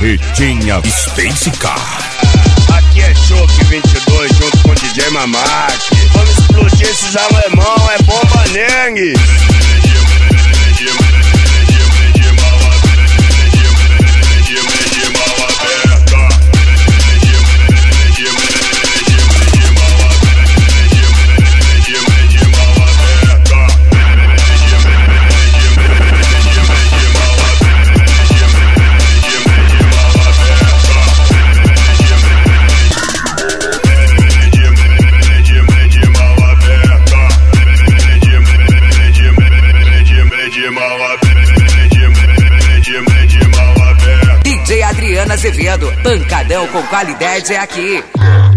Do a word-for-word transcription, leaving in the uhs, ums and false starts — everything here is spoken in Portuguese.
Barretinha Space Car. Aqui é Choque vinte e dois junto com o D J Mamaki. Vamos explodir esses alemão, é bomba nengue. D J Adriana Azevedo, pancadão com qualidade é aqui.